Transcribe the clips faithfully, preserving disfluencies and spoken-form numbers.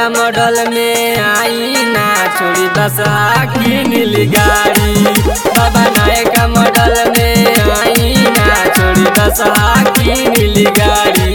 का मॉडल में आई ना छोड़ी दशा की नीली गाड़ी। बाबा नए का मॉडल में आई ना छोड़ी दशा की नीली गाड़ी।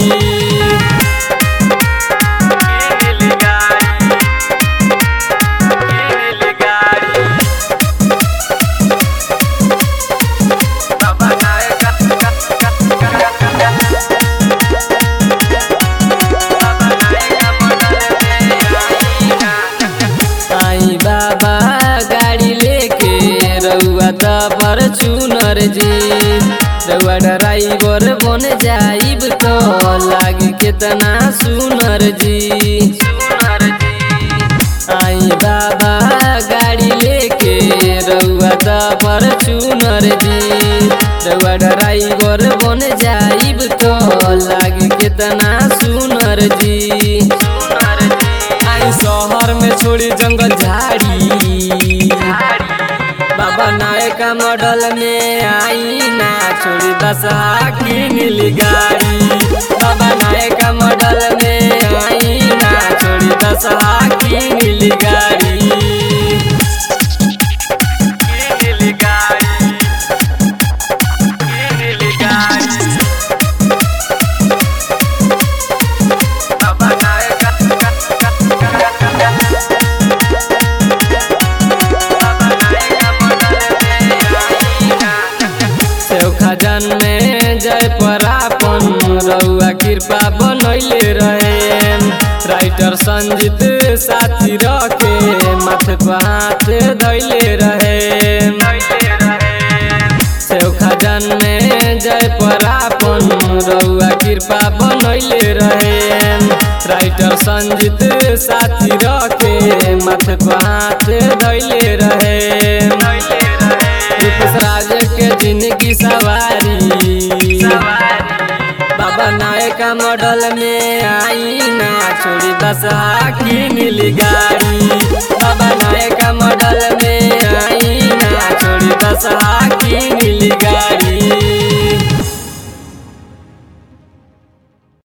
बाबा गाड़ी लेके रउआ त फॉर्च्यूनर जी। रउआ ड्राइवर बन जाइब तो लागी कितना सुनर जी। आई बाबा गाड़ी लेके रउआ त फॉर्च्यूनर जी। रउआ ड्राइवर बन जाइब तो लागी कितना सुनर जी। शहर में छोड़ी जंगल झाड़ी। बाबा नए का मॉडल में आई ना छोड़ी दशा की नीली गाड़ी। बाबा नए का मॉडल में आई ना छोड़ी दशा की नीली गाड़ी। नीली गाड़ी, नीली गाड़ी। खजान में जय परापन रउआ कृपा बनैले रहे। राइटर संजीत साथी रखे माथे पर हाथ धैले रहे। खजान में जय परापन रउआ कृपा बनैले रहे। राइटर संजीत साथी रखे माथे पर हाथ धैले रहे। राज के जिंदगी सवारी। बाबा नए का मॉडल में आई ना छोड़ी दशा की नीली गाड़ी।